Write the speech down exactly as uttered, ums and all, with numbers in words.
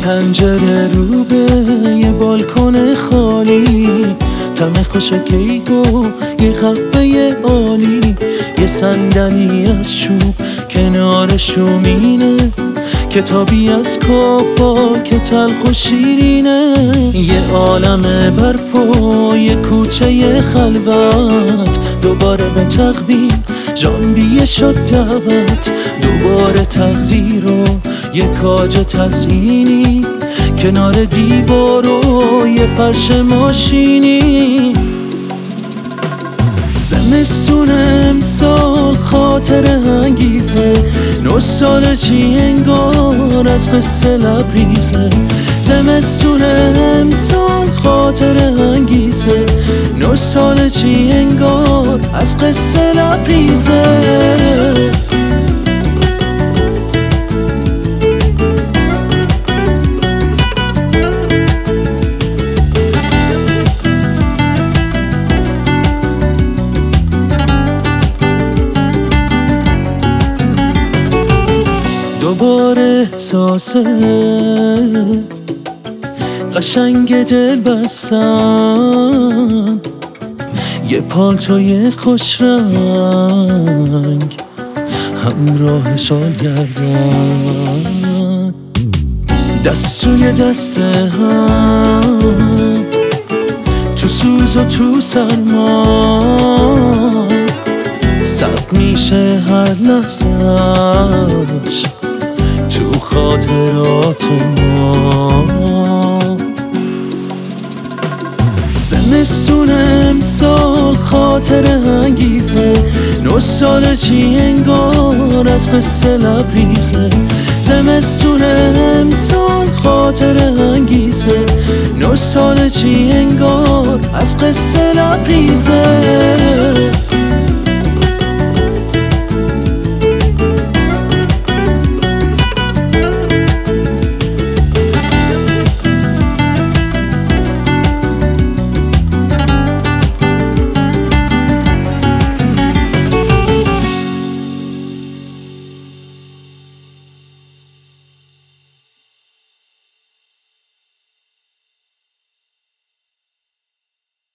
پنجره رو به یه بالکن خالی، طعم خوش کیک و یه قهوه عالی، یه صندلی از چوب کنار شومینه، کتابی از کافا که تلخ و شیرینه، یه عالم برف و یه کوچه خلوت، دوباره به تقویم ژانویه شد دعوت، دوباره تقدیر و یه کاج تزیینی کنار دیوار و یه فرش ماشینی. زمستون امسال خاطر انگیزه، نوستالژی انگار از قصه لبریزه. زمستون امسال خاطر انگیزه، نوستالژی انگار از قصه لبریزه. دوباره احساسه قشنگ دل بستن، یه پالتوی خوش رنگ همراه شال گردن، دست توی دست هم تو سوز و تو سرما، ثبت میشه هر لحظه‌اش تو خاطرات ما. زمستون امسال خاطر انگیزه، نوستالژی انگار از قصه لبریزه. زمستون امسال خاطر انگیزه، نوستالژی انگار از قصه لبریزه.